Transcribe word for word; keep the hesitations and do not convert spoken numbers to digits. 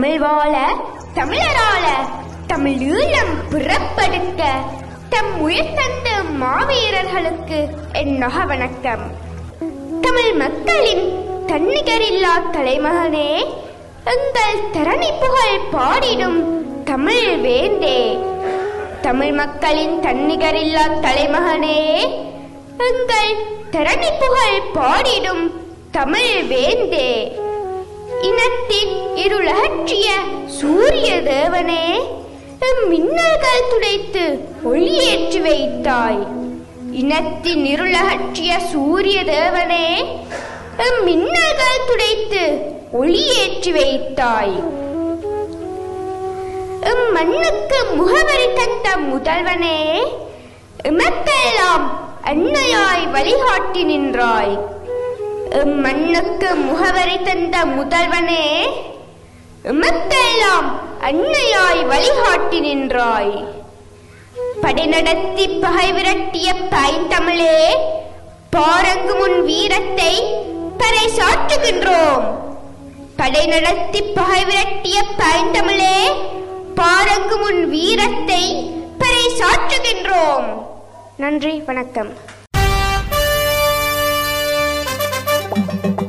தமிழ் வாழ தமிழரால தமிழ் ஈழம் பிறப்பெடுக்க தம் உயிர் தந்த மாவீரர்களுக்கு என்னக வணக்கம். தமிழ் மக்களின் தன்னிகரில்லா தலைமகனே, எங்கள் தரணி புகழ் பாடிடும் தமிழ் வேந்தே. தமிழ் மக்களின் தன்னிகரில்லா தலைமகனே, எங்கள் தரணி புகழ் பாடிடும் தமிழ் வேந்தே. இனத்தின் இருளகற்றிய சூரிய தேவனே, மின்னல்கள் துடைத்து ஒளியேற்றி வைத்தாய். இனத்தின் இருளகற்றிய சூரிய தேவனே, மின்னல்கள் துடைத்து ஒளியேற்றி வைத்தாய். எம் மண்ணுக்கு முகவரி தந்த முதல்வனே, எமக்கெல்லாம் அன்னையாய் வழிகாட்டி நின்றாய். எம் மண்ணுக்கு முகவரி தந்த முதல்வனே, எமக்கெல்லாம் அன்னையாய் வழிகாட்டி நின்றாய். படை நடத்தி பகை விரட்டிய பைந்தமிழே, பாரங்கு முன் வீரத்தை பறை சாற்றுகின்றோம். படை நடத்தி பகை விரட்டிய பைந்தமிழே, பாரங்கு முன் வீரத்தை பறை சாற்றுகின்றோம். நன்றி, வணக்கம்.